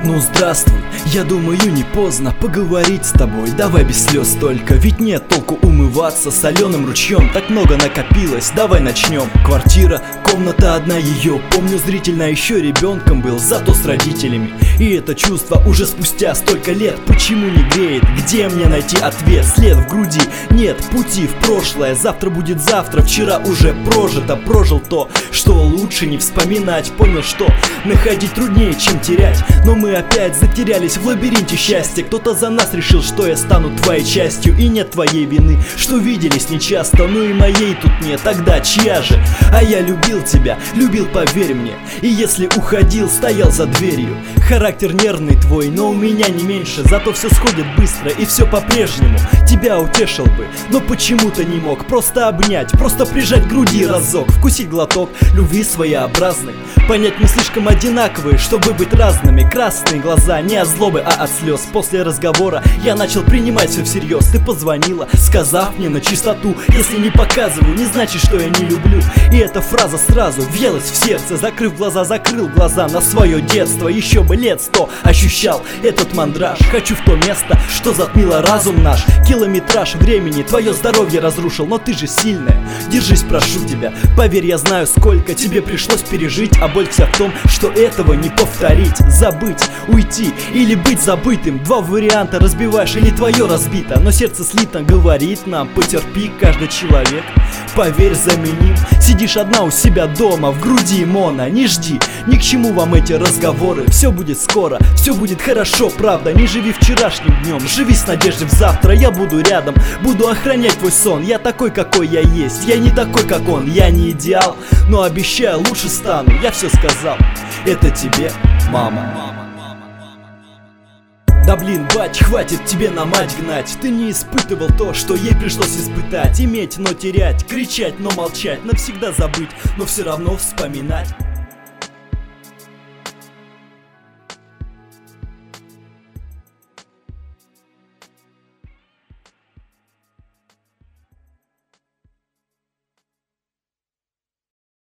Ну здравствуй, я думаю, не поздно поговорить с тобой. Давай без слез только, ведь нет толку умываться соленым ручьем. Так много накопилось, давай начнем. Квартира, комната одна ее. Помню зрительно, еще ребенком был, зато с родителями. И это чувство уже спустя столько лет почему не греет? Где мне найти ответ? След в груди, нет пути в прошлое. Завтра будет завтра, вчера уже прожито. Прожил то, что лучше не вспоминать. Понял, что находить труднее, чем терять. Но мы опять затерялись в лабиринте счастья. Кто-то за нас решил, что я стану твоей частью. И нет твоей вины, что виделись нечасто. Ну и моей тут нет, тогда чья же? А я любил тебя, любил, поверь мне. И если уходил, стоял за дверью. Характер нервный твой, но у меня не меньше. Зато все сходит быстро и все по-прежнему. Тебя утешил бы, но почему-то не мог. Просто обнять, просто прижать к груди разок. Вкусить глоток любви своеобразной. Понять мы слишком одинаковые, чтобы быть разными. Красные глаза не от злобы, а от слез. После разговора я начал принимать все всерьез. Ты позвонила, сказав мне на чистоту: если не показываю, не значит, что я не люблю. И эта фраза сразу въелась в сердце. Закрыв глаза, закрыл глаза на свое детство. Еще бы лет 100 ощущал этот мандраж. Хочу в то место, что затмило разум наш. Километраж времени твое здоровье разрушил. Но ты же сильная, держись, прошу тебя. Поверь, я знаю, сколько тебе пришлось пережить. А боль вся в том, что этого не повторить. Забыть, уйти или быть забытым. Два варианта: разбиваешь или твое разбито. Но сердце слито говорит нам: потерпи, каждый человек, поверь, заменим. Сидишь одна у себя дома, в груди мона. Не жди, ни к чему вам эти разговоры. Все будет скоро, все будет хорошо, правда. Не живи вчерашним днем, живи с надеждой в завтра. Я буду рядом, буду охранять твой сон. Я такой, какой я есть, я не такой, как он. Я не идеал, но обещаю, лучше стану. Я все сказал, это тебе, мама. Да блин, бать, хватит тебе на мать гнать. Ты не испытывал то, что ей пришлось испытать. Иметь, но терять, кричать, но молчать. Навсегда забыть, но все равно вспоминать.